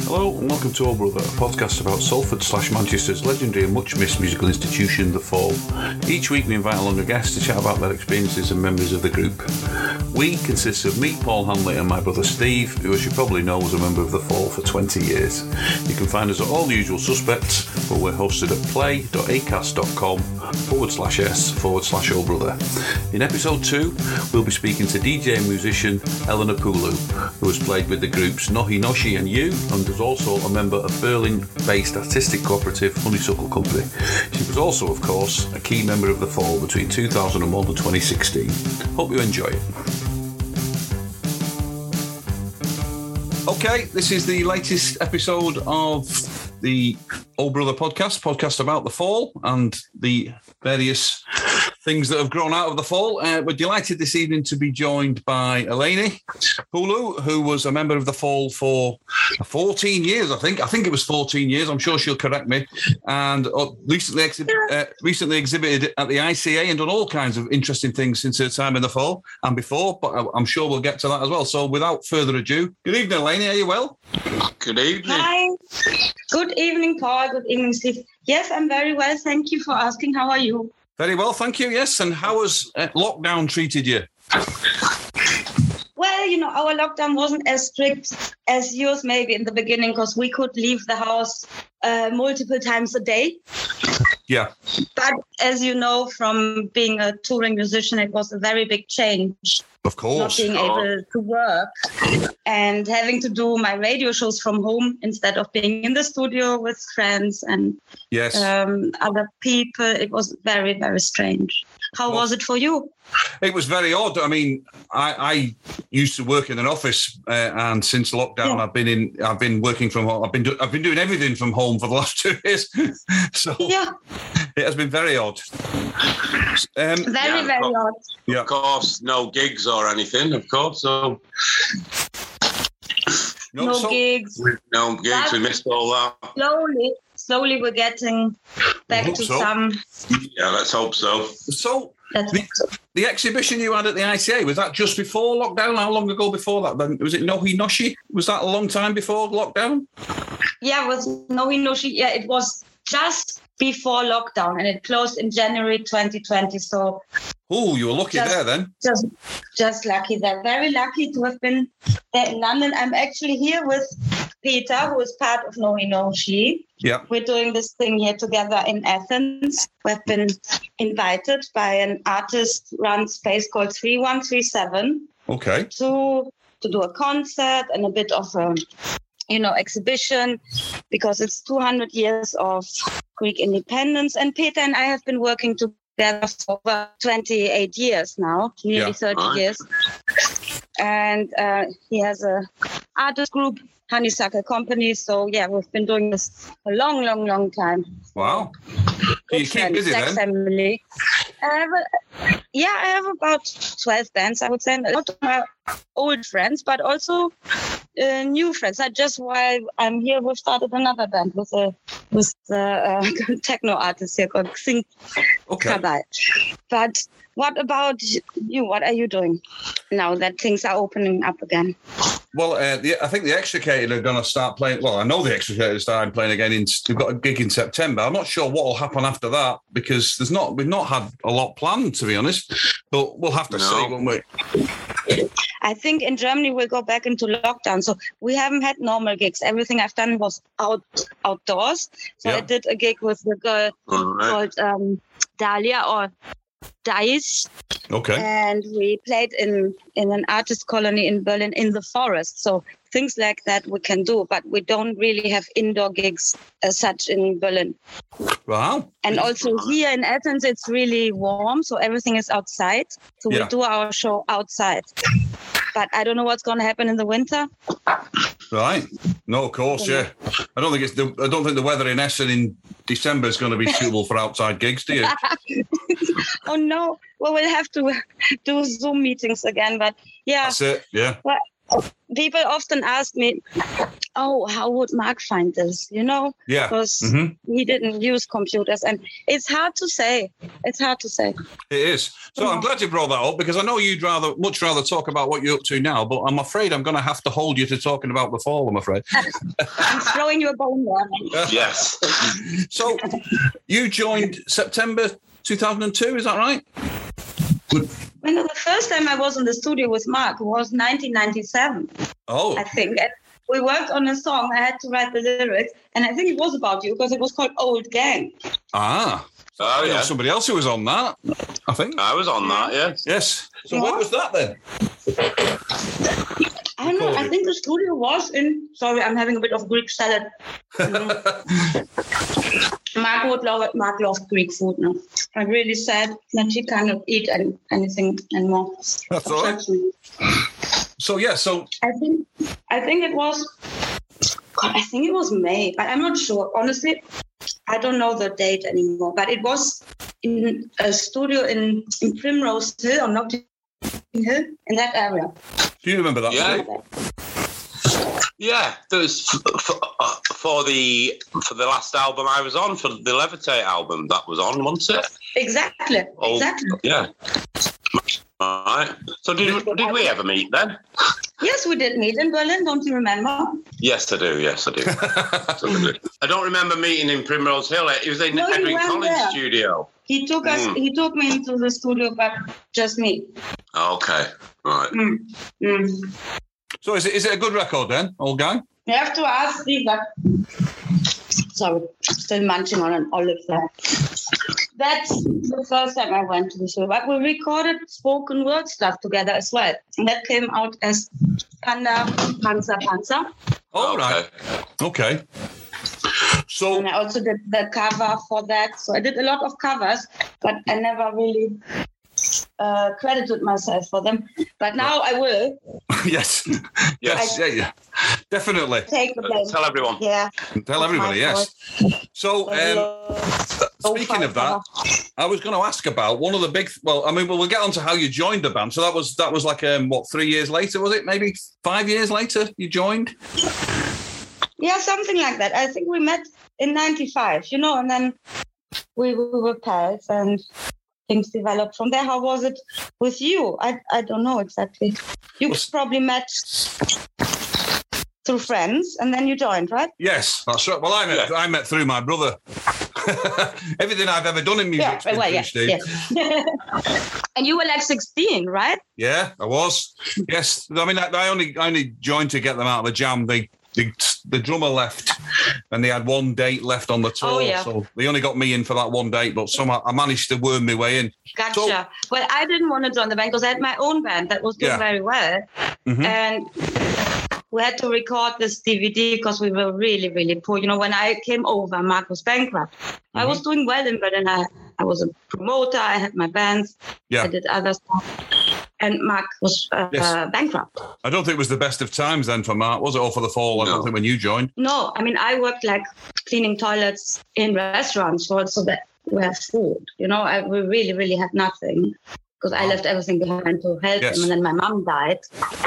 Hello and welcome to Oh Brother, a podcast about Salford/Manchester's legendary and much missed musical institution, The Fall. Each week we invite along a guest to chat about their experiences and memories of the group. We consist of me, Paul Hanley, and my brother Steve, who, as you probably know, was a member of The Fall for 20 years. You can find us at all the usual suspects, but we're hosted at play.acast.com/s/Oh Brother. In episode 2, we'll be speaking to DJ and musician Eleanor Pulu, who has played with the groups Nohi Noshi and You, and was also a member of Berlin-based artistic cooperative Honeysuckle Company. She was also, of course, a key member of The Fall between 2001 and 2016. Hope you enjoy it. Okay, this is the latest episode of the Oh Brother podcast about The Fall and the various things that have grown out of The Fall. We're delighted this evening to be joined by Eleni Pulu, who was a member of The Fall for 14 years, I think. I think it was 14 years. I'm sure she'll correct me. And recently exhibited at the ICA and done all kinds of interesting things since her time in The Fall and before, but I'm sure we'll get to that as well. So without further ado, good evening, Eleni. Are you well? Good evening. Hi. Good evening, Paul. Good evening, Steve. Yes, I'm very well. Thank you for asking. How are you? Very well, thank you. Yes. And how has lockdown treated you? Well, our lockdown wasn't as strict as yours maybe in the beginning because we could leave the house multiple times a day. Yeah. But as you know, from being a touring musician, it was a very big change. Of course. Not being able to work and having to do my radio shows from home instead of being in the studio with friends and other people. It was very, very strange. How was it for you? It was very odd. I mean, I used to work in an office, and since lockdown, I've been working from home. I've been doing everything from home for the last 2 years. So it has been very odd. Very odd. Yeah. Of course, no gigs or anything. Of course, so. No gigs. No gigs. We missed all that. Slowly, we're getting back to some. Yeah, let's hope so. So the exhibition you had at the ICA, was that just before lockdown? How long ago before that then? Was it Nohi Noshi? Was that a long time before lockdown? Yeah, it was Nohi Noshi. Yeah, it was just before lockdown and it closed in January 2020. So. Oh, you were lucky there then. Just lucky there. Very lucky to have been there in London. I'm actually here with Peter, who is part of Nohi Noshi. Yeah. We're doing this thing here together in Athens. We've been invited by an artist-run space called 3137. Okay. To do a concert and a bit of a exhibition because it's 200 years of Greek independence. And Peter and I have been working together for over 28 years now, nearly 30 years. And he has a artist group, Honeysuckle Company. So, we've been doing this a long, long, long time. Wow. You keep busy then? Family. I have about 12 bands, I would say. A lot of my old friends, but also new friends. Just while I'm here, we've started another band with a techno artist here called Xing Kabal. But what about you? What are you doing now that things are opening up again? Well, I think the Extricated are going to start playing. Well, I know the Extricated are starting playing again. We've got a gig in September. I'm not sure what will happen after that because we've not had a lot planned, to be honest. But we'll have to see, won't we? I think in Germany we'll go back into lockdown. So we haven't had normal gigs. Everything I've done was outdoors. So I did a gig with a girl called Dahlia or Dice. Okay. And we played in an artist colony in Berlin in the forest. So things like that we can do, but we don't really have indoor gigs as such in Berlin. Wow. And also here in Athens, it's really warm. So everything is outside. So we do our show outside. But I don't know what's going to happen in the winter. Right. No, of course, yeah. I don't think the weather in Essen in December is going to be suitable for outside gigs, do you? Oh no. Well, we'll have to do Zoom meetings again. But that's it. Yeah. Well, people often ask me, "Oh, how would Mark find this?" You know, Yeah. because he didn't use computers, and it's hard to say. It's hard to say. It is. So I'm glad you brought that up because I know you'd much rather talk about what you're up to now, but I'm afraid I'm going to have to hold you to talking about the fall, I'm afraid. I'm throwing you a bone there. Yes. So you joined September 2002, is that right? When the first time I was in the studio with Mark was 1997, Oh. I think. And we worked on a song. I had to write the lyrics, and I think it was about you because it was called Old Gang. Ah. Oh, I know yeah. somebody else who was on that, I think. I was on that, yes. Yes. So Yeah. when was that then? I don't know. I think the studio was in. Sorry, I'm having a bit of Greek salad. Mark loved Greek food now. I'm really sad that he cannot eat anything anymore. That's all right. So yeah, I think it was. God, I think it was May, but I'm not sure. Honestly, I don't know the date anymore. But it was in a studio in Primrose Hill or Notting Hill, in that area. do you remember that? Yeah. Yeah, there was for the last album I was on, for the Levitate album that was on, wasn't it? Exactly. Oh, Exactly. Yeah. All right. So did we ever meet then? Yes, we did meet in Berlin. Don't you remember? Yes, I do. Yes, I do. Absolutely. I don't remember meeting in Primrose Hill. It was in No, the you Edwin weren't Collins there. studio. He took us. He took me into the studio, but just me. Okay. Right. So is it a good record then, Old Gang? You have to ask Steve. But sorry, still munching on an olive there. That's the first time I went to the studio. But we recorded spoken word stuff together as well. And that came out as Panda Panzer Panzer. Oh, right. Okay. So And I also did the cover for that. So I did a lot of covers, but I never really credited myself for them. But now I will yes, yes, yeah, definitely. take the blame. Tell everyone. Yeah. Tell everybody, yes. So, speaking of that, I was going to ask about one of the big. Well, I mean, we'll get on to how you joined the band. So that was like 3 years later, was it? Maybe 5 years later you joined. Yeah, something like that. I think we met in 95, and then we were pals and things developed from there. How was it with you? I don't know exactly. You probably met through friends and then you joined, right? Yes, that's right. Well, I met through my brother. Everything I've ever done in music. Yeah. And you were like 16, right? Yeah, I was. Yes, I mean, I only joined to get them out of the jam. The drummer left, and they had one date left on the tour. Oh, yeah. So they only got me in for that one date, but somehow I managed to worm my way in. Gotcha. So, well, I didn't want to join the band because I had my own band that was doing very well. Mm-hmm. And we had to record this DVD because we were really, really poor. When I came over, Mark was bankrupt. I was doing well in Berlin. I was a promoter. I had my bands. Yeah. I did other stuff. And Mark was bankrupt. I don't think it was the best of times then for Mark, was it? Or for the fall? I don't think when you joined. No, I mean, I worked like cleaning toilets in restaurants so that we have food. We really, really had nothing because I left everything behind to help him. And then my mom died,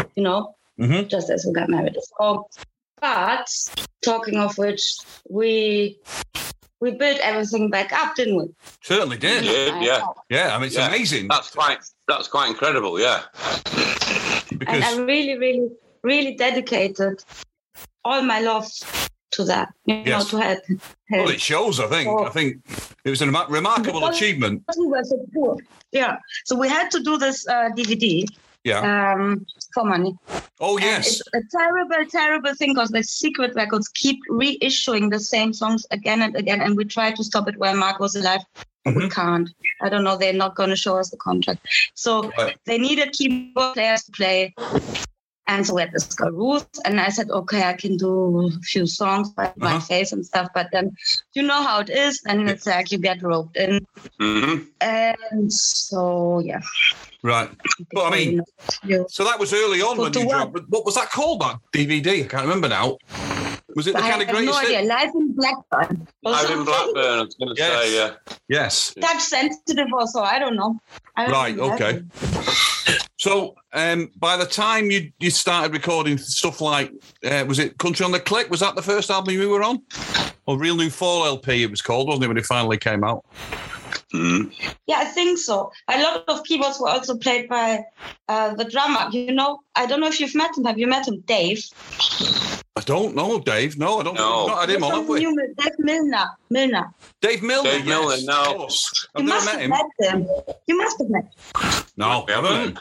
just as we got married. So, but talking of which, we built everything back up, didn't we? Certainly did. Yeah. Yeah, I mean, it's amazing. That's quite incredible, yeah. Because and I really, really, really dedicated all my love to that, to help. Well, it shows, I think. I think it was a remarkable achievement. We were so poor. Yeah. So we had to do this DVD. Yeah. For money. Oh, yes. And it's a terrible, terrible thing because the Secret Records keep reissuing the same songs again and again, and we tried to stop it while Mark was alive. We can't. I don't know. They're not going to show us the contract. So they needed keyboard players to play. And so we had this girl, Ruth, and I said, okay, I can do a few songs by my face and stuff. But then you know how it is. And it's like you get roped in. Mm-hmm. And so, yeah. Right. But I mean, so that was early on when you joined. What was that called, that DVD? I can't remember now. Was it the kind of greatest thing? I have no idea. Live in Blackburn. Live in Blackburn, I was going to say, yeah. Yes. Touch sensitive also, I don't know. Right, okay. So by the time you started recording stuff like, was it Country on the Click? Was that the first album you were on? Or Real New Fall LP it was called, wasn't it, when it finally came out? Mm. Yeah, I think so. A lot of keyboards were also played by the drummer. You know, I don't know if you've met him. Have you met him, Dave? I don't know, Dave. No, I don't know. We've not had him on, have we? Dave Milner. Dave Milner, Dave Milner, yes, no. of course. I've You never must met have him. met him. You must have met him. No, I haven't.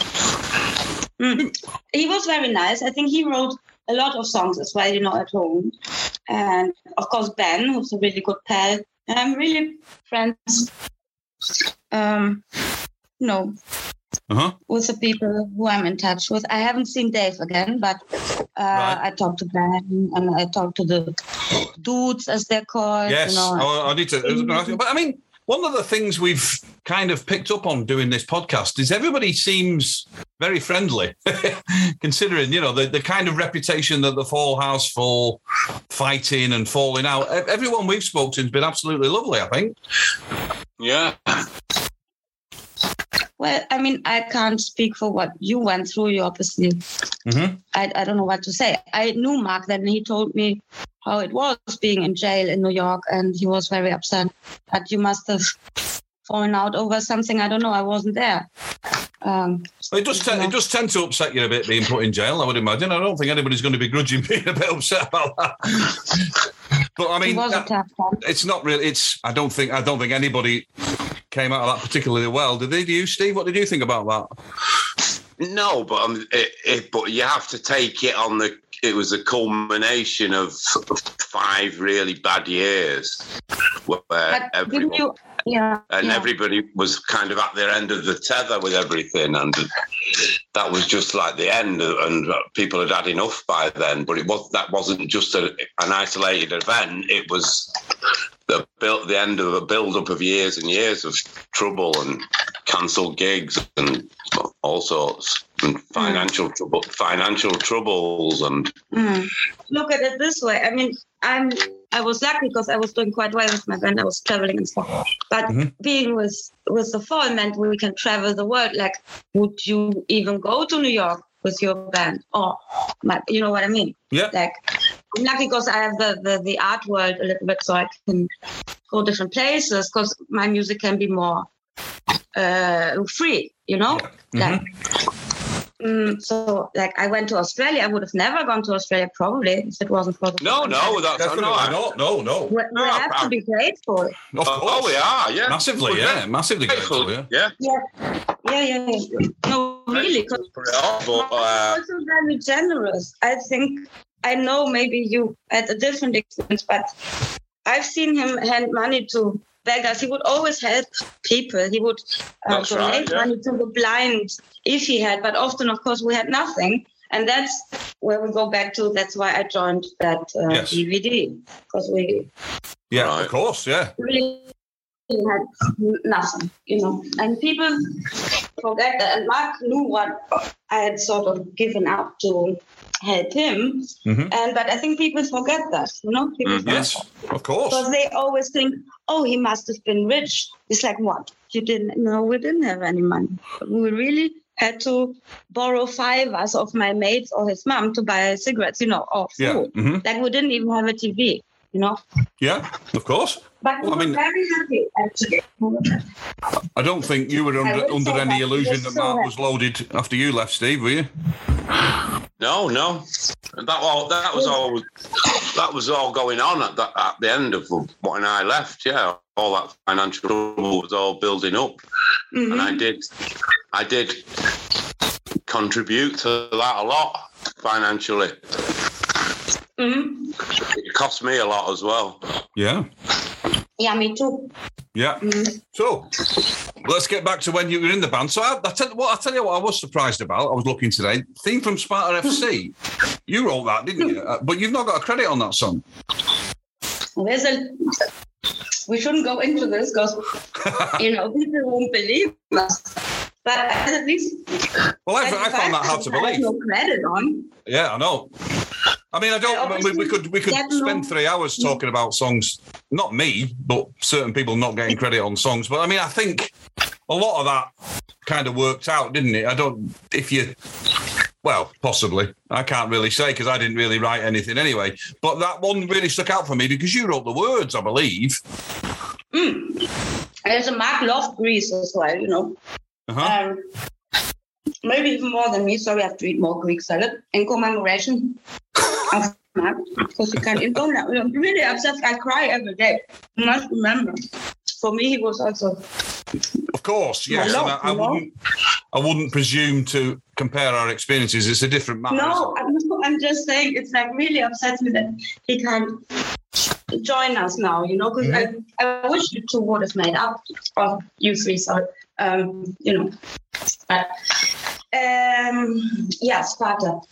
He was very nice. I think he wrote a lot of songs as well, you know, at home. And of course, Ben, who's a really good pal. And I'm really friends, with the people who I'm in touch with. I haven't seen Dave again, but Right. I talked to Ben and I talked to the dudes, as they're called. Yes, You know. I need to. I was gonna ask you, but I mean, one of the things we've kind of picked up on doing this podcast is everybody seems very friendly, considering, you know, the kind of reputation that the Fall has for fighting and falling out. Everyone we've spoken to has been absolutely lovely, I think. Yeah. Well, I mean, I can't speak for what you went through. You obviously, I don't know what to say. I knew Mark then. He told me how it was being in jail in New York, and he was very upset. But you must have fallen out over something. I don't know. I wasn't there. It does tend to upset you a bit being put in jail, I would imagine. I don't think anybody's going to begrudge being a bit upset about that. But I mean, It was a tough time. it's not really. I don't think anybody came out of that particularly well. Did they? Do you, Steve? What did you think about that? No, but but you have to take it on the. It was a culmination of 5 really bad years where everyone. Everybody was kind of at their end of the tether with everything, and that was just like the end. And people had had enough by then. But that wasn't just an isolated event. It was the end of a build-up of years and years of trouble and cancelled gigs and all sorts, and financial troubles and. Look at it this way. I mean, I was lucky because I was doing quite well with my band. I was traveling and stuff. But being with the Fall meant we can travel the world. Like, would you even go to New York with your band? Or, you know what I mean? Yeah. Like, I'm lucky because I have the art world a little bit, so I can go different places because my music can be more free, you know? Like, so, like, I went to Australia. I would have never gone to Australia probably if it wasn't for the. No, We have to be grateful. Of course. Oh, we are, yeah. Massively, yeah. Massively grateful, yeah. Yeah. No, really. Also very generous. I think, I know maybe you had a different experience, but I've seen him hand money to beggars. He would always help people. He would donate money to the blind if he had, but often, of course, we had nothing. And that's where we go back to. That's why I joined that DVD, because we. Yeah, of course, yeah. Really had nothing, you know. And people forget that. And Mark knew what I had sort of given up to help him. But I think people forget that, you know. Yes, of course. Because they always think, oh, he must have been rich. It's like, what? You didn't? No, we didn't have any money. We really had to borrow $5 of my mates or his mom to buy cigarettes, you know, or food. Like, we didn't even have a TV, you know. Yeah, of course. But we were very happy, actually. I don't think you were under any illusion that Mark was loaded after you left, Steve, were you? No. That was all going on at the end of when I left. Yeah, all that financial trouble was all building up, and I did contribute to that a lot financially. It cost me a lot as well. Yeah. Yeah, me too. Yeah. So let's get back to when you were in the band. So I'll tell you what I was surprised about. I was looking today. Theme from Sparta FC. You wrote that, didn't you? But you've not got a credit on that song. We shouldn't go into this because, you know, people won't believe us. But at least... Well, I found that hard to believe. I have no credit on. Yeah, I know. I mean, I don't. We could spend 3 hours talking about songs. Not me, but certain people not getting credit on songs. But I mean, I think a lot of that kind of worked out, didn't it? Well, possibly. I can't really say because I didn't really write anything anyway. But that one really stuck out for me because you wrote the words, I believe. There's a Mark loved Greece as well, you know. Uh-huh. Maybe even more than me. Sorry, I have to eat more Greek salad in commemoration of Mark because you can't eat them now. I'm really upset. I cry every day. You must remember. For me, he was also. Of course, yes. And I wouldn't presume to compare our experiences. It's a different matter. No, I'm just saying it's like really upsets me that he can't join us now, you know, because I wish you two would have made up, or you three, sorry, you know. But, Sparta.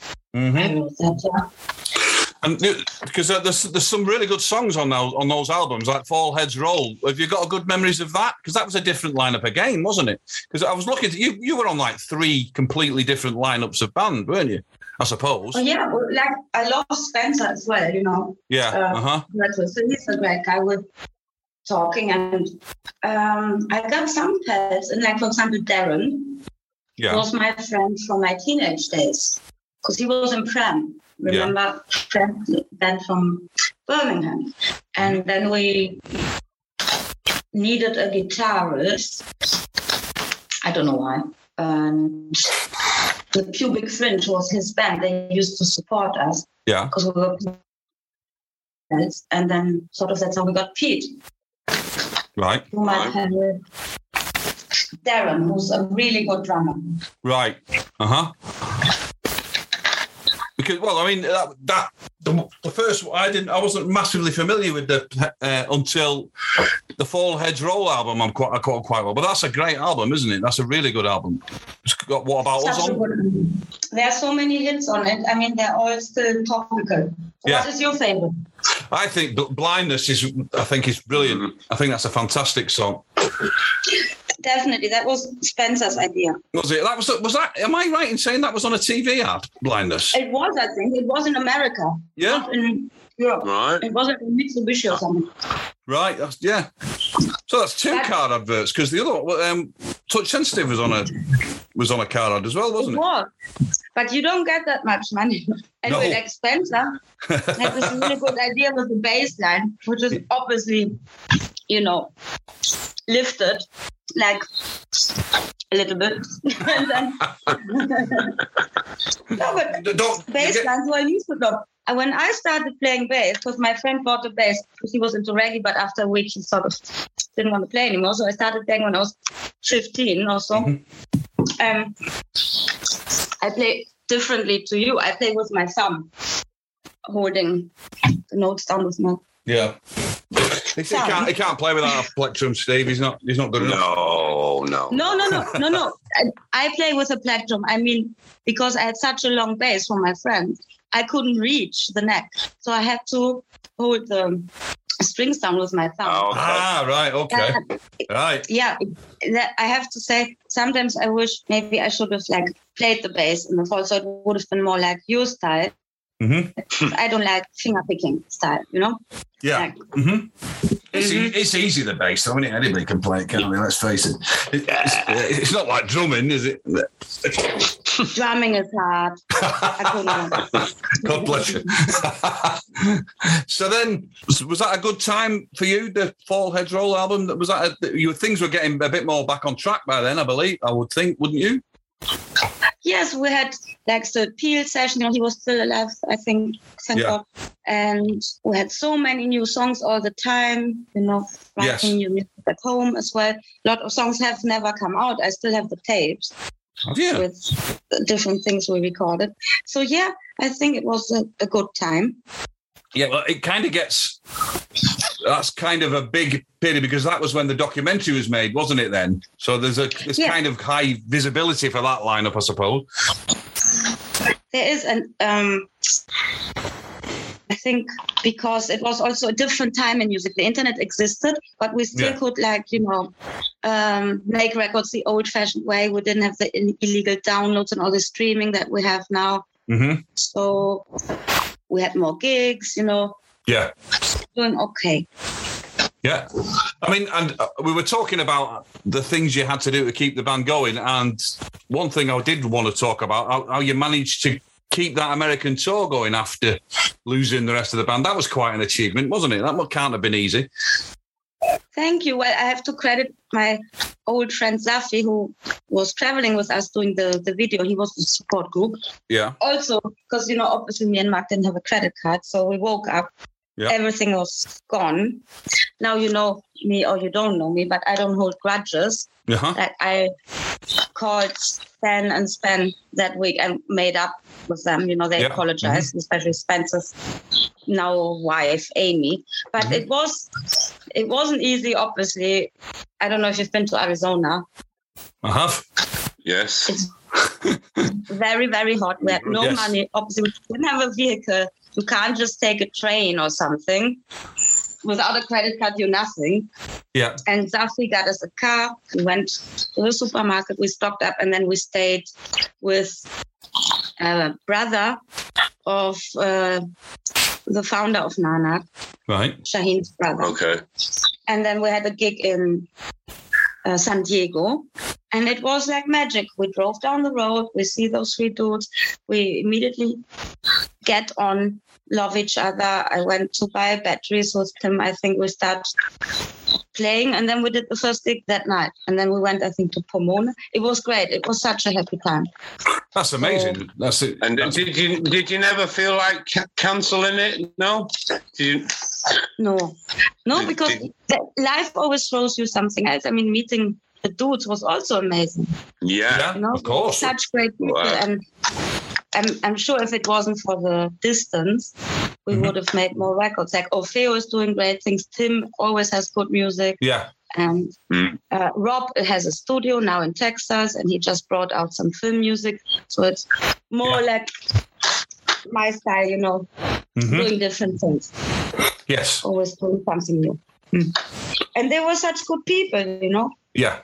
And because there's some really good songs on those albums, like Fall Heads Roll. Have you got good memories of that? Because that was a different lineup again, wasn't it? Because I was looking at you were on like 3 completely different lineups of band, weren't you? I suppose. Oh, yeah, like I love Spencer as well, you know. Yeah. So he's a great guy with talking, and I got some pals, and like for example Darren was my friend from my teenage days because he was in Prem. Remember, Prem band from Birmingham, and then we needed a guitarist. I don't know why. And the Pubic Fringe was his band. They used to support us. Yeah. Because we were. And then sort of that's how we got Pete. Right. You might have Darren, who's a really good drummer. Right. Because, well, I mean, the first I wasn't massively familiar with until the Fall Heads Roll album. I caught quite well, but that's a great album, isn't it? That's a really good album. It's got What About Us on? There are so many hits on it. I mean, they're all still topical. Yeah. What is your favorite? I think Blindness is brilliant. I think that's a fantastic song. Definitely, that was Spencer's idea. Was it? Was that? Am I right in saying that was on a TV ad? Blindness. It was, I think. It was in America. Yeah. Not in Europe. Right. It wasn't in Mitsubishi or something. Right. Yeah. So that's 2 card adverts because the other one, Touch Sensitive was on a card ad as well, wasn't it? It was. But you don't get that much money. Anyway, like Spencer had this really good idea with the bass line, which is obviously, you know, lifted like a little bit. And then, no, but bass lines were used to them. And when I started playing bass, because my friend bought a bass because he was into reggae, but after a week he sort of didn't want to play anymore. So I started playing when I was 15 or so. I play differently to you. I play with my thumb, holding the notes down with my. Yeah. He can't play without a plectrum, Steve. He's not good enough. No. I play with a plectrum. I mean, because I had such a long bass from my friend, I couldn't reach the neck. So I had to hold the strings down with my thumb. Oh, okay. Right, okay. Right. Yeah, I have to say, sometimes I wish maybe I should have like played the bass in the fall, so it would have been more like your style. Mm-hmm. I don't like finger picking style, you know? Yeah. Like, It's easy, the bass, though, isn't it? Anybody can play it, can't they? Let's face it. It's not like drumming, is it? Drumming is hard. God bless you. So then, was that a good time for you, the Fall Heads Roll album? Things were getting a bit more back on track by then, I would think, wouldn't you? Yes, we had like the Peel session. He was still alive, I think. Thank God. And we had so many new songs all the time. You know, writing new music at home as well. A lot of songs have never come out. I still have the tapes with different things we recorded. So yeah, I think it was a good time. Yeah, well, it kind of gets. That's kind of a big pity because that was when the documentary was made, wasn't it? Then, so there's kind of high visibility for that lineup, I suppose. There is, and I think because it was also a different time in music. The internet existed, but we still could, like, you know, make records the old-fashioned way. We didn't have the illegal downloads and all the streaming that we have now. Mm-hmm. So we had more gigs, you know. Yeah. Doing okay. Yeah. I mean, and we were talking about the things you had to do to keep the band going. And one thing I did want to talk about, how you managed to keep that American tour going after losing the rest of the band. That was quite an achievement, wasn't it? That can't have been easy. Thank you. Well, I have to credit my old friend Zafi, who was traveling with us doing the video. He was the support group. Yeah. Also, because, obviously me and Mark didn't have a credit card. So we woke up. Yep. Everything was gone. Now you know me or you don't know me, but I don't hold grudges. Uh-huh. Like I called Stan and Spen that week and made up with them. They apologized, especially Spencer's now wife, Amy. But it wasn't easy, obviously. I don't know if you've been to Arizona. I have. Yes. It's very, very hot. We had no money. Obviously, we didn't have a vehicle. You can't just take a train or something. Without a credit card, you're nothing. Yeah. And Zafi got us a car. We went to the supermarket. We stocked up, and then we stayed with a brother of the founder of Nanak. Right. Shaheen's brother. Okay. And then we had a gig in San Diego. And it was like magic. We drove down the road. We see those three dudes. We immediately get on, love each other. I went to buy batteries with Tim. I think we started playing. And then we did the first gig that night. And then we went, I think, to Pomona. It was great. It was such a happy time. That's amazing. That's it. And did you never feel like cancelling it? No? No, because life always throws you something else. I mean, meeting the dudes was also amazing. Yeah, of course. Such great people. Wow. And I'm sure if it wasn't for the distance, we would have made more records. Like Orfeo is doing great things. Tim always has good music. Yeah. And Rob has a studio now in Texas, and he just brought out some film music. So it's more like my style, doing different things. Yes. Always doing something new. And they were such good people, Yeah.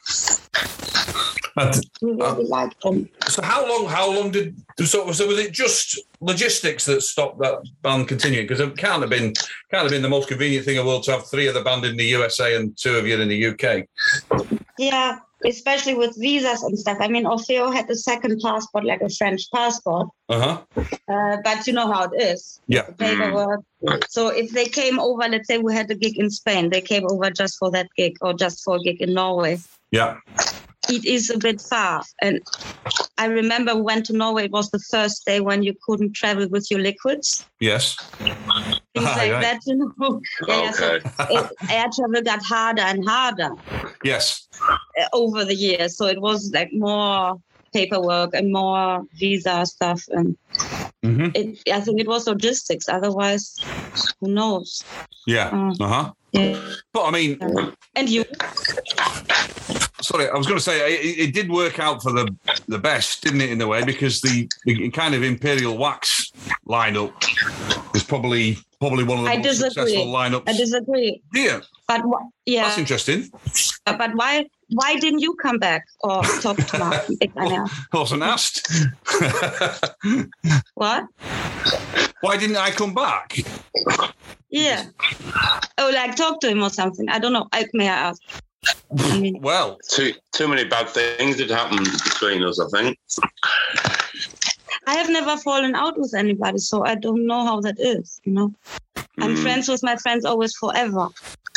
We really liked them. So how long so was it just logistics that stopped that band continuing? Because it can't have been the most convenient thing in the world to have three of the band in the USA and two of you in the UK. Yeah. Especially with visas and stuff. I mean, Orfeo had a second passport, like a French passport. But you know how it is. Yeah. The paperwork. So if they came over, let's say we had a gig in Spain, they came over just for that gig or just for a gig in Norway. Yeah. It is a bit far. And I remember we went to Norway. It was the first day when you couldn't travel with your liquids. Yes. Things like that, Okay. So air travel got harder and harder. Yes. Over the years. So it was like more paperwork and more visa stuff. And I think it was logistics. Otherwise, who knows? Yeah. Yeah. But I mean... And you? Sorry, I was going to say it did work out for the best, didn't it, in a way? Because the kind of Imperial Wax lineup is probably one of the most successful lineups. I disagree. Yeah. But yeah, that's interesting. But why didn't you come back or talk to Mark? I wasn't asked. What? Why didn't I come back? Yeah. Oh, like talk to him or something. I don't know. May I ask? Well, too many bad things had happened between us, I think. I have never fallen out with anybody, so I don't know how that is, I'm friends with my friends always forever.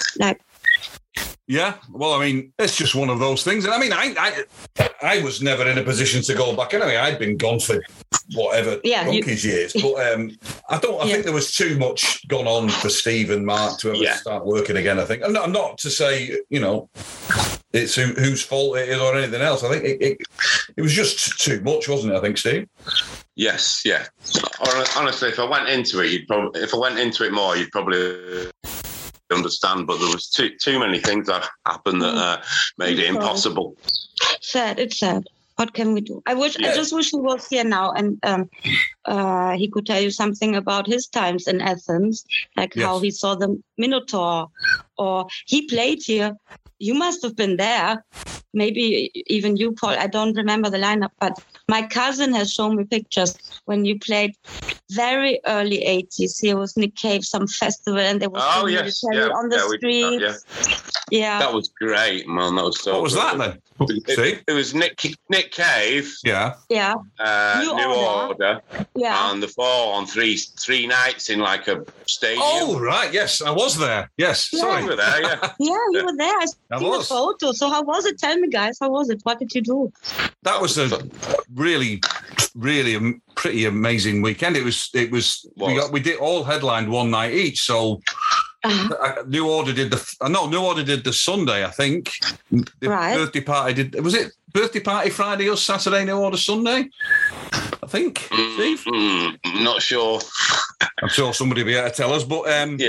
Yeah, well, I mean, it's just one of those things. And I mean, I was never in a position to go back anyway. I'd been gone for whatever donkey's years. But I think there was too much gone on for Steve and Mark to ever start working again, I think. And not to say, it's whose fault it is or anything else. I think it was just too much, wasn't it, I think, Steve? Yes, yeah. Honestly, if I went into it more, you'd probably understand, but there was too many things that happened that made it impossible. It's sad. What can we do? I just wish he was here now and he could tell you something about his times in Athens, like how he saw the Minotaur, or he played here you must have been there. Maybe even you, Paul. I don't remember the lineup, but my cousin has shown me pictures when you played very early 80s. Here was Nick Cave, some festival, and there was on the streets. Yeah, that was great, man. That was so. What was that then? It was Nick Cave. Yeah. New Order. Yeah. And the Fall on three nights in like a stadium. Oh right, yes, I was there. Yes, sorry, you were there. Yeah. Yeah, you were there. I see the photo. So how was it? Tell me, guys, how was it? What did you do? That was a really, really pretty amazing weekend. It was. We did all headlined one night each. So New Order did the Sunday, I think. The birthday party was it birthday party Friday or Saturday? New Order Sunday, I think. Steve? Not sure. I'm sure somebody will be able to tell us, but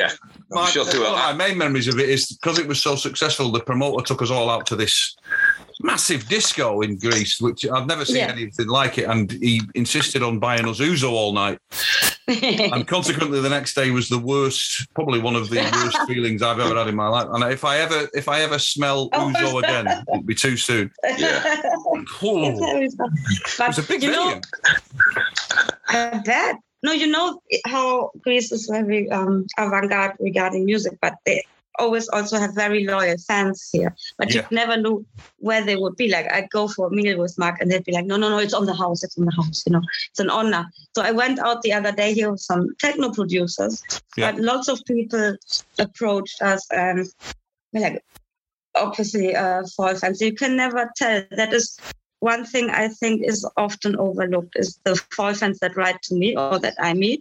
my main memories of it is because it was so successful. The promoter took us all out to this massive disco in Greece, which I've never seen anything like it, and he insisted on buying us ouzo all night. And consequently, the next day was the worst, probably one of the worst feelings I've ever had in my life. And if I ever smell ouzo again, it'd be too soon. Yeah, it was a big venue. I bet. No, you know how Greece is very avant-garde regarding music, but they always also have very loyal fans here. But you never knew where they would be. Like, I'd go for a meal with Mark and they'd be like, no, it's on the house. It's on the house, It's an honor. So I went out the other day here with some techno producers, but lots of people approached us and obviously Fall fans. You can never tell. That is one thing I think is often overlooked is the Fall fans that write to me or that I meet.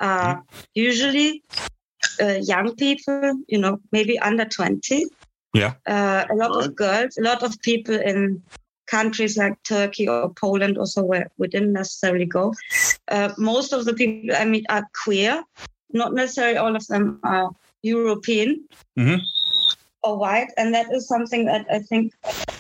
Usually young people, maybe under 20. Yeah. A lot of girls, a lot of people in countries like Turkey or Poland also where we didn't necessarily go. Most of the people I meet are queer. Not necessarily all of them are European or white. And that is something that I think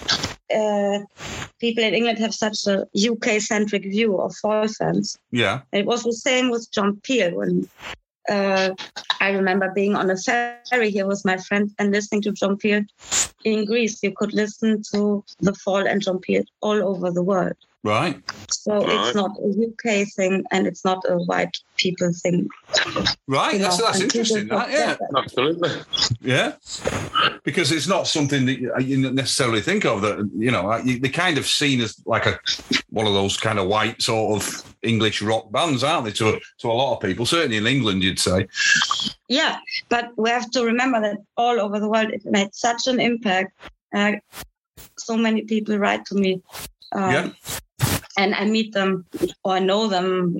people in England have such a UK-centric view of Fall fans. Yeah. It was the same with John Peel when I remember being on a ferry here with my friend and listening to John Peel in Greece. You could listen to The Fall and John Peel all over the world. Right. So it's not a UK thing and it's not a white people thing. Right. That's interesting. Absolutely. Yeah. Because it's not something that you necessarily think of that, they're kind of seen as like one of those kind of white sort of English rock bands, aren't they? To a lot of people, certainly in England, you'd say. Yeah. But we have to remember that all over the world, it made such an impact. So many people write to me. And I meet them or I know them,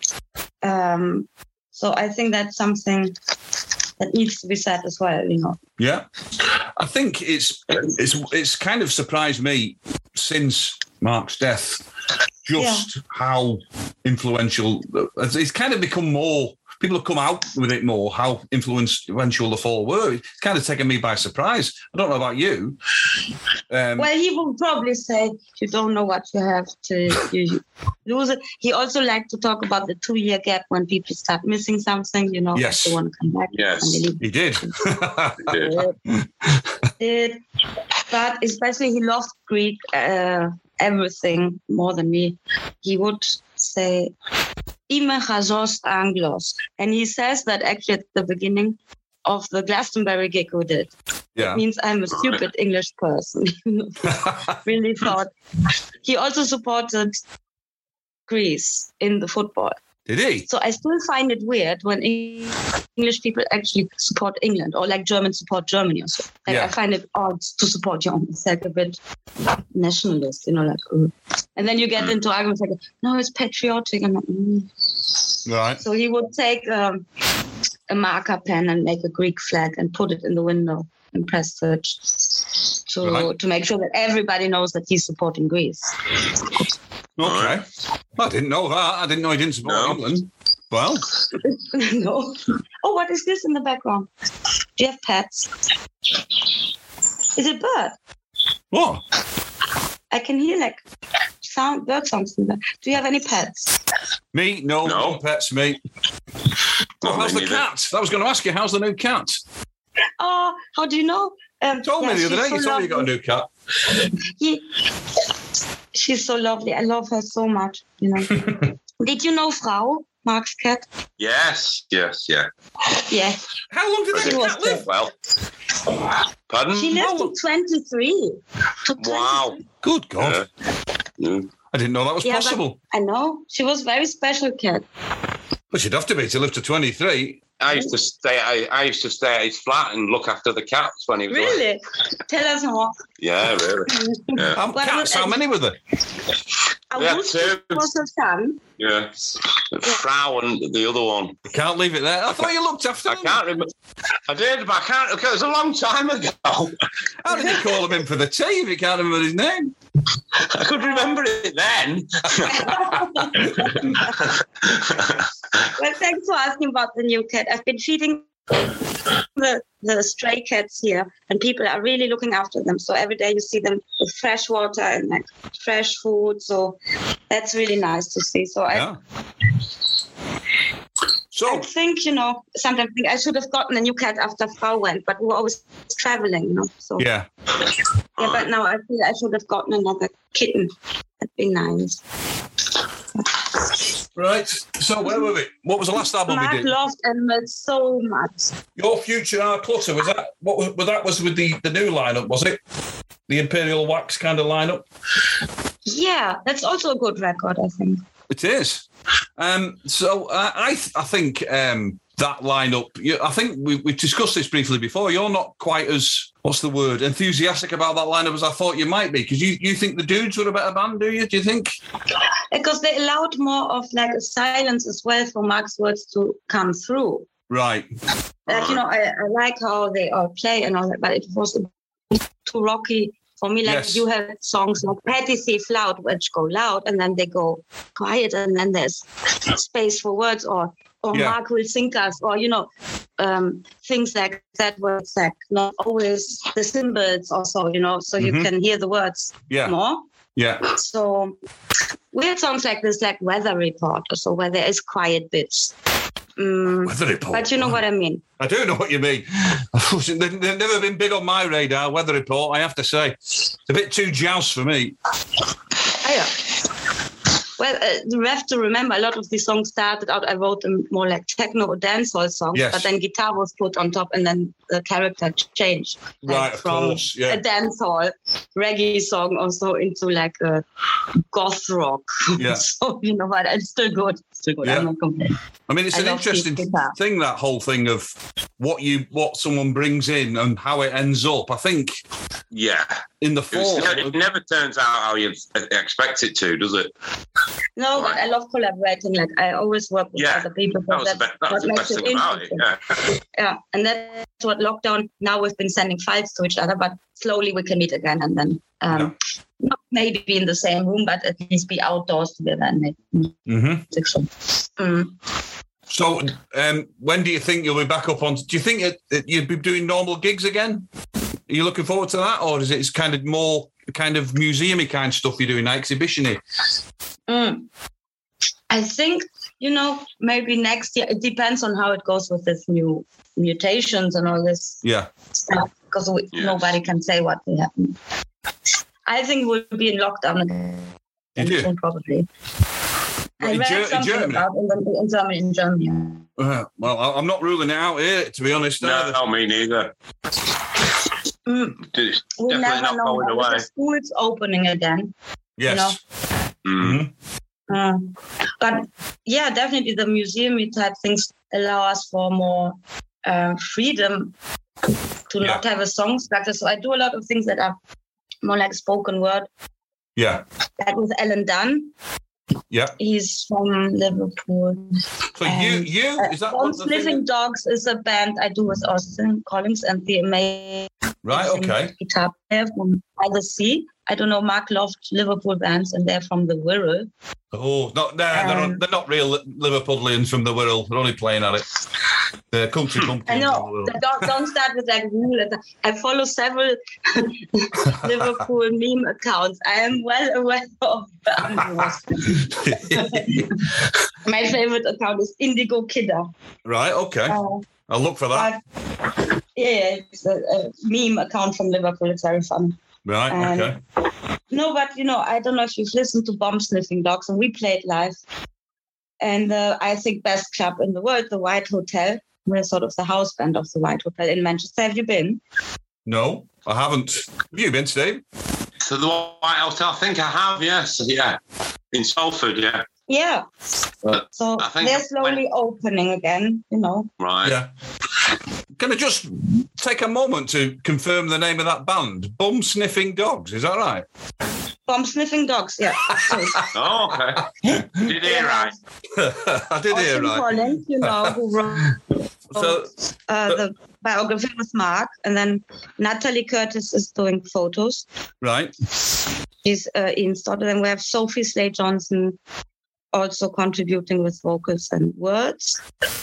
So I think that's something that needs to be said as well, Yeah. I think it's kind of surprised me since Mark's death, just how influential it's kind of become more. People have come out with it more, how influential the Fall were. It's kind of taken me by surprise. I don't know about you. Well, he will probably say you don't know what you have till you lose it. He also liked to talk about the 2-year gap when people start missing something, Yes. They want to come back. Yes, he did. He did. But especially he loved Greek, everything more than me. He would say, Είμαι χαζός Anglos. And he says that actually at the beginning of the Glastonbury gig we did. Yeah. It means I'm a stupid English person. Really thought. He also supported Greece in the football. Did he? So I still find it weird when English people actually support England or like Germans support Germany or so. I find it odd to support your own. It's like a bit nationalist, And then you get into arguments like, no, it's patriotic. And Right. So he would take a marker pen and make a Greek flag and put it in the window in Prestwich to make sure that everybody knows that he's supporting Greece. Okay. I didn't know that. I didn't know he didn't support England. Well. No. Oh, what is this in the background? Do you have pets? Is it a bird? What? I can hear bird sounds in there. Do you have any pets? Me? No pets, mate. How's the cat? I was going to ask you, how's the new cat? Oh, how do you know? Told me the other day. You told me you got a new cat. She's so lovely. I love her so much. You know. Did you know Frau, Mark's cat? Yes. Yeah. How long did that cat live? Well, pardon? She lived to 23. Wow. Good God. Yeah. I didn't know that was possible. I know. She was a very special cat. But she'd have to be to live to 23. I used to stay at his flat and look after the cats when he was Really? Tell us more. Yeah, really. Yeah. Cats, how many were there? Two. Was her son. Yeah. Frau and the other one. You can't leave it there. I thought you looked after them. I can't remember. I did, but I can't. Okay, it was a long time ago. How did you call him in for the tea if you can't remember his name? I could remember it then. Well, thanks for asking about the new cat. I've been feeding the stray cats here, and people are really looking after them. So every day you see them with fresh water and like fresh food. So that's really nice to see. So I think, sometimes I should have gotten a new cat after Frau went, but we were always traveling, So yeah, but now I feel I should have gotten another kitten. That'd be nice. Right. So where were we? What was the last album Mark we did? loved animals so much. Your Future Our Clutter, was that was with the new lineup, was it? The Imperial Wax kind of lineup? Yeah, that's also a good record, I think. It is. So I think that lineup, I think we discussed this briefly before. You're not quite as, enthusiastic about that lineup as I thought you might be, because you think the Dudes were a better band, do you? Do you think? Because they allowed more of like a silence as well for Mark's words to come through. Right. I like how they all play and all that, but it was too rocky for me. Like you have songs like Patti Thief Loud, which go loud and then they go quiet, and then there's space for words, or Mark will sing us, or things like that where it's like not always the cymbals also, so you can hear the words more. Yeah. So we had songs like this, like Weather Report, so where there is quiet bits. Weather Report. But you know what I mean. I do know what you mean. They've never been big on my radar, Weather Report, I have to say. It's a bit too joust for me. Yeah. Well, you have to remember, a lot of these songs started out, I wrote them more like techno or dancehall songs, but then guitar was put on top and then the character changed. Right, of course, yeah. A dancehall reggae song also into like a goth rock. Yeah. So, you know what, it's still good. Yeah. I'm not complaining. I mean, it's an interesting thing, that whole thing of what someone brings in and how it ends up. I think in the fall. It never turns out how you expect it to, does it? No, but I love collaborating. Like I always work with other people. That's the best thing about it. Yeah, and that's what lockdown. Now we've been sending files to each other, but slowly we can meet again, and then not maybe be in the same room, but at least be outdoors together and make So, when do you think you'll be back up on? Do you think you'd be doing normal gigs again? Are you looking forward to that, or is it kind of more kind of museum-y kind of stuff you're doing, like exhibition-y? I think, maybe next year. It depends on how it goes with this new mutations and all this stuff, because nobody can say what will happen. I think we'll be in lockdown again, probably. I read something about in Germany. Well, I'm not ruling it out here, to be honest. No, me neither. We never know. With the schools opening again. Yes. But yeah, definitely the museum type things allow us for more freedom to not have a song structure. So I do a lot of things that are more like spoken word. Yeah. Like with Alan Dunn. Yeah. He's from Liverpool. So is that Bones Living Dogs is a band I do with Austin Collins and the amazing guitar player from By the Sea. I don't know, Mark loved Liverpool bands and they're from the Wirral. Oh, they're not real Liverpudlians from the Wirral. They're only playing at it. The country pumpkins. I know. Don't start with like rule. I follow several Liverpool meme accounts. I am well aware of my favorite account is Indigo Kidder. Right, okay. I'll look for that. It's a meme account from Liverpool. It's very fun. Right, okay. No, but, I don't know if you've listened to Bomb Sniffing Dogs, and we played live. And I think best club in the world, the White Hotel. We're sort of the house band of the White Hotel in Manchester. Have you been? No, I haven't. Have you been, Steve? So the White Hotel, I think I have, yes. Yeah. In Salford, yeah. Yeah. So they're slowly opening again, Right. Yeah. Can I just take a moment to confirm the name of that band? Bum Sniffing Dogs, is that right? Bomb Sniffing Dogs, yeah. Oh, okay. You did hear right. I did hear right. Collins, who wrote the biography with Mark, and then Curtis is doing photos. Right. She's installed, and we have Sophie Slade-Johnson also contributing with vocals and words,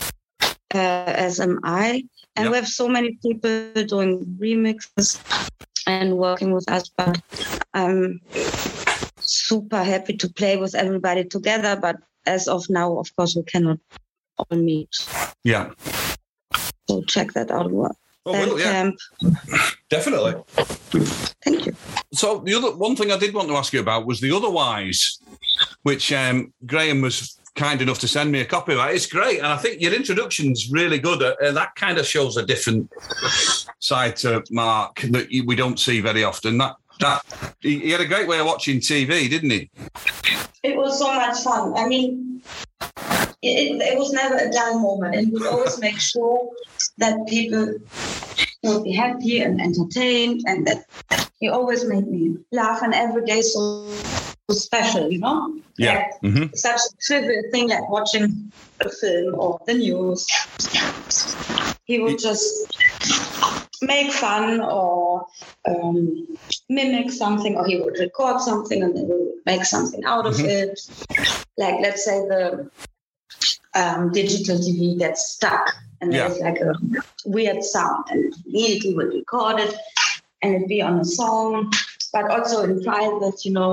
as am I. And we have so many people doing remixes and working with us, but I'm super happy to play with everybody together. But as of now, of course, we cannot all meet. Yeah. So check that out. Camp. Definitely. Thank you. So the other one thing I did want to ask you about was the Otherwise, which Graham was kind enough to send me a copy of. It's great, and I think your introduction's really good. That kind of shows a different side to Mark that we don't see very often. That he had a great way of watching TV, didn't he? It was so much fun. I mean, it was never a dull moment, and we'd always make sure that people would be happy and entertained, and that he always made me laugh, and every day so special, Yeah. Like, such a trivial thing like watching a film or the news. He would just make fun or mimic something, or he would record something and then we would make something out of it. Like, let's say the digital TV gets stuck and there's like a weird sound, and immediately we'll record it and it'd be on a song. But also in private,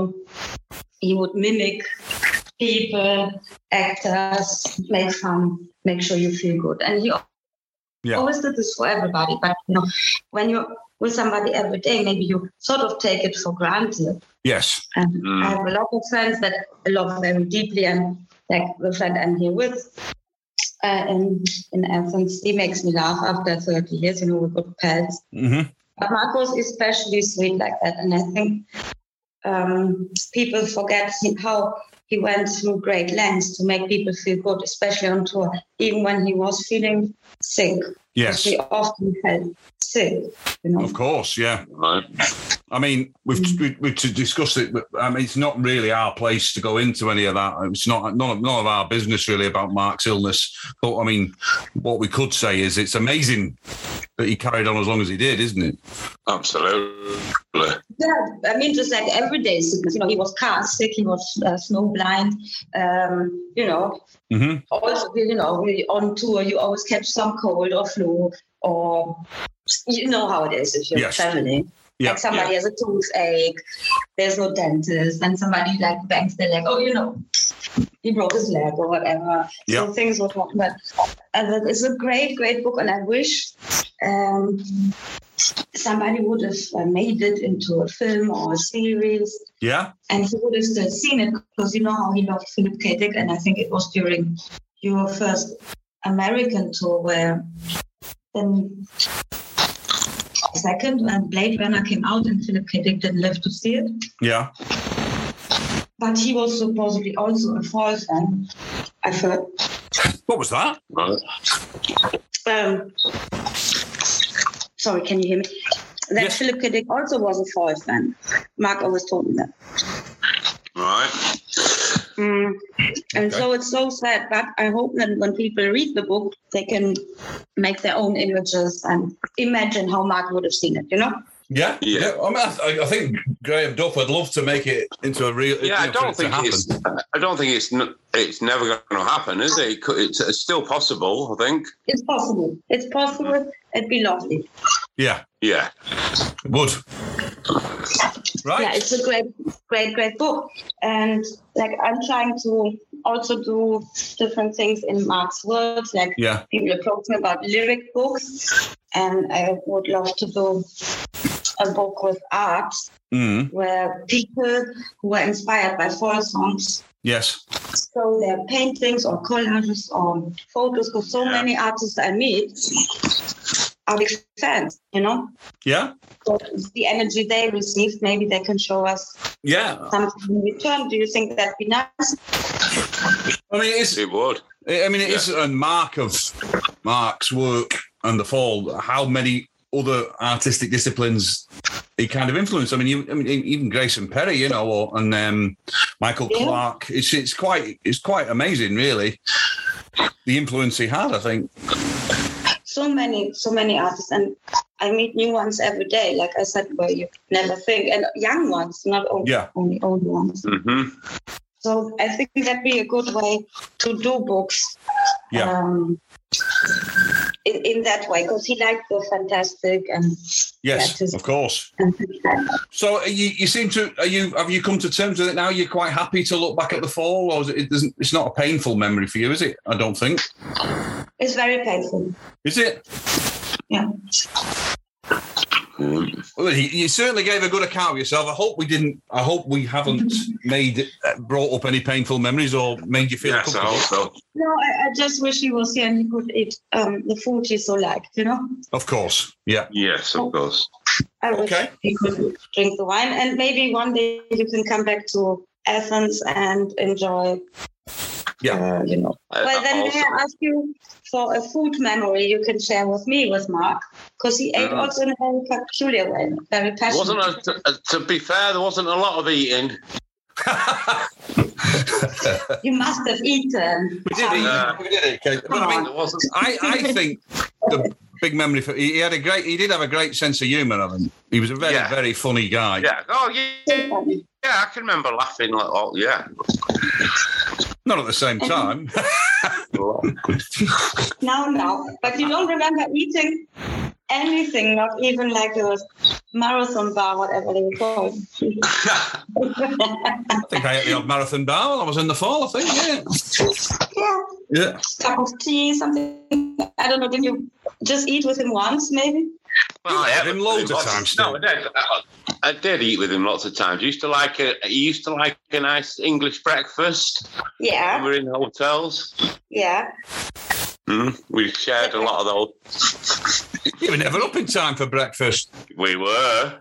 he would mimic people, actors, make fun, make sure you feel good. And he always did this for everybody. But, when you're with somebody every day, maybe you sort of take it for granted. Yes. And I have a lot of friends that I love very deeply, and like the friend I'm here with in Athens, he makes me laugh after 30 years, we're good pals. Mm-hmm. But Mark was especially sweet like that. And I think people forget how he went through great lengths to make people feel good, especially on tour, even when he was feeling sick. Yes. He often felt sick. Of course, yeah. Right. I mean, we've discussed it, but it's not really our place to go into any of that. It's none of our business really about Mark's illness. But I mean, what we could say is it's amazing that he carried on as long as he did, isn't it? Absolutely. Yeah, I mean, just like everyday sickness. He was car sick, he was snowblind. Mm-hmm. Also, on tour, you always catch some cold or flu, or you know how it is if you're traveling. Yeah. Like somebody has a toothache, there's no dentist, and somebody like bangs their leg. Oh, he broke his leg or whatever. Yeah. So things would happen. But it's a great, great book, and I wish somebody would have made it into a film or a series. Yeah. And he would have still seen it, because you know how he loved Philip K. Dick, and I think it was during your first American tour where then second when Blade Runner came out and Philip K. Dick didn't live to see it. Yeah. But he was supposedly also a Fall fan, I've heard. What was that? Sorry, can you hear me? That yes. Philip K. Dick also was a Fall fan. Mark always told me that. Right. And so it's so sad, but I hope that when people read the book, they can make their own images and imagine how Mark would have seen it, Yeah. I mean, I think Graham Duff would love to make it into a real. Yeah, I don't think it's never going to happen, is it? It's still possible, I think. It's possible. It'd be lovely. Yeah. Yeah. Would. Right. Yeah, it's a great, great, great book, and like I'm trying to also do different things in Mark's world. Like people approach me about lyric books, and I would love to do a book with art where people who are inspired by fall songs show their paintings or collages or photos, because so many artists I meet are big fans, Yeah. So the energy they received, maybe they can show us something in return. Do you think that'd be nice? I mean, it would. I mean, it is a mark of Mark's work and the fall. How many other artistic disciplines he kind of influenced? I mean, even Grayson Perry, and Michael Clark. It's quite amazing, really. The influence he had, I think. So many artists, and I meet new ones every day. Like I said, where you never think, and young ones, not only old ones. Mm-hmm. So I think that'd be a good way to do books. In that way, because he liked the fantastic and of course. So you seem to have you come to terms with it now? You're quite happy to look back at the fall, or it's not a painful memory for you, is it? I don't think it's very painful. Is it? Yeah. Well, you certainly gave a good account of yourself. I hope we haven't brought up any painful memories or made you feel uncomfortable. I hope so. No, I just wish he was here and he could eat the food he so liked, Of course, yeah. Yes, of course. I wish he could drink the wine, and maybe one day you can come back to Athens and enjoy. Yeah. Well, then may I ask you for a food memory you can share with me, with Mark, because he ate also in a very peculiar way, very passionate. To be fair, there wasn't a lot of eating. You must have eaten. We did eat. But I think the big memory for he did have a great sense of humour. I think he was a very very funny guy. Yeah. Oh yeah. Yeah, I can remember laughing like Not at the same time. No. But you don't remember eating anything, not even like a marathon bar, whatever they call it. I think I ate the odd marathon bar while I was in the fall, I think, Yeah. Cup of tea, something. I don't know, did you just eat with him once, maybe? Well, I had him loads of times. No, I did eat with him lots of times. He used to like a nice English breakfast. Yeah. When we were in hotels. Yeah. We shared a lot of those. You were never up in time for breakfast. We were.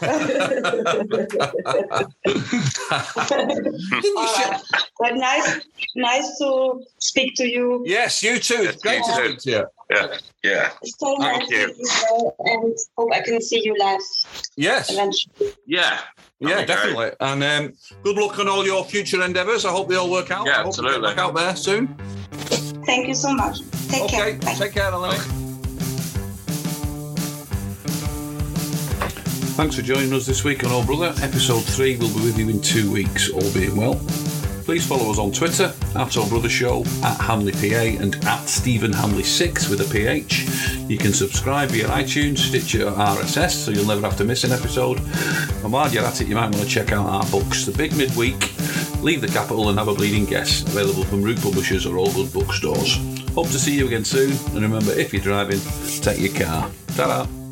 But nice to speak to you. Yes, you too. It's great to speak to you. Yeah. So Thank you. And hope I can see you live. Yes. Eventually. Yeah. Yeah, definitely. Great. And good luck on all your future endeavours. I hope they all work out. Yeah, absolutely. Back out there soon. Thank you so much. Take care. Bye. Take care, Eleni. Thanks for joining us this week on Oh Brother. Episode 3 will be with you in 2 weeks, all being well. Please follow us on Twitter, @Oh Brother Show, @HamleyPA, and @StephenHamley6 with a PH. You can subscribe via iTunes, Stitcher, or RSS, so you'll never have to miss an episode. And while you're at it, you might want to check out our books, The Big Midweek, Leave the Capital and Have a Bleeding Guess, available from Root Publishers or all good bookstores. Hope to see you again soon, and remember, if you're driving, take your car. Ta-da!